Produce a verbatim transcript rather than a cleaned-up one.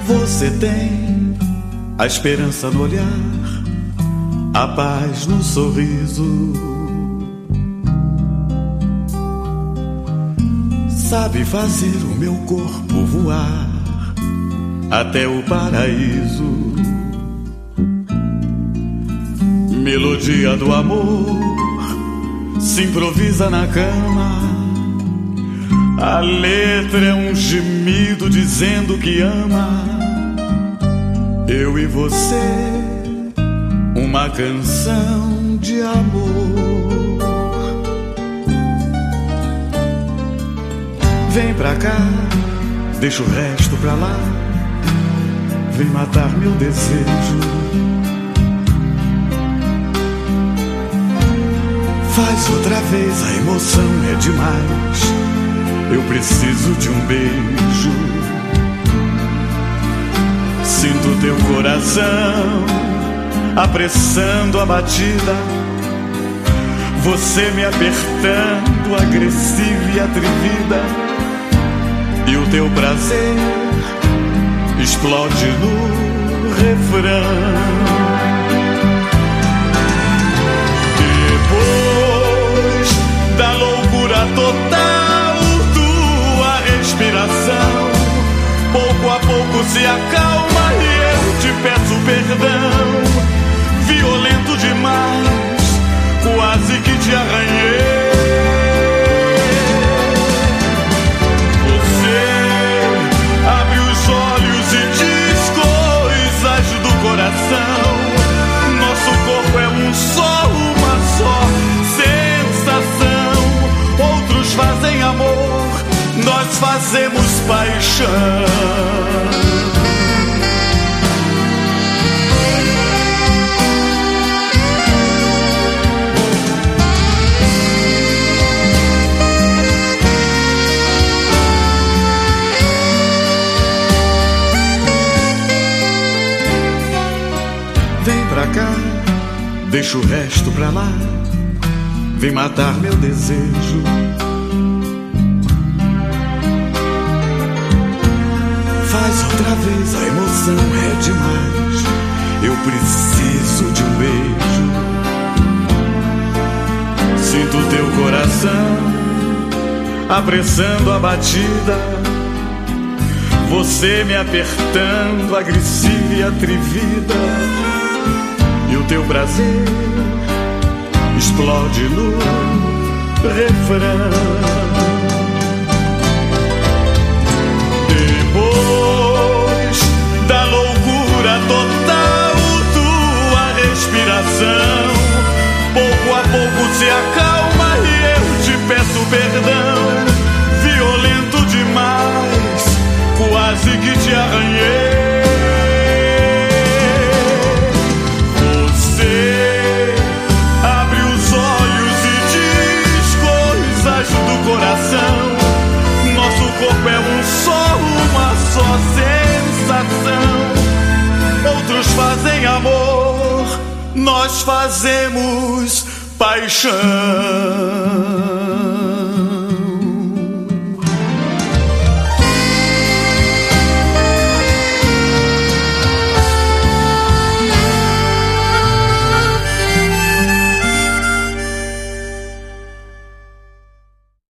Você tem a esperança no olhar, a paz no sorriso. Sabe fazer o meu corpo voar até o paraíso. Melodia do amor se improvisa na cama. A letra é um gemido dizendo que ama. Eu e você, uma canção de amor. Vem pra cá, deixa o resto pra lá. Vem matar meu desejo. Faz outra vez, a emoção é demais. Eu preciso de um beijo. Sinto teu coração apressando a batida. Você me apertando, agressiva e atrevida. E o teu prazer explode no refrão. Depois da loucura total, tua respiração pouco a pouco se acalma e eu te peço perdão. Violento demais, quase que te arranhei. Nosso corpo é um só, uma só sensação. Outros fazem amor, nós fazemos paixão. Vem pra cá, deixa o resto pra lá. Vem matar meu desejo. Faz outra vez, a emoção é demais. Eu preciso de um beijo. Sinto teu coração apressando a batida. Você me apertando, agressiva e atrevida. E o teu prazer explode no refrão. Depois da loucura total, tua respiração pouco a pouco se acalma e eu te peço perdão. Violento demais, quase que te arranhei. Nosso corpo é um só, uma só sensação. Outros fazem amor, nós fazemos paixão.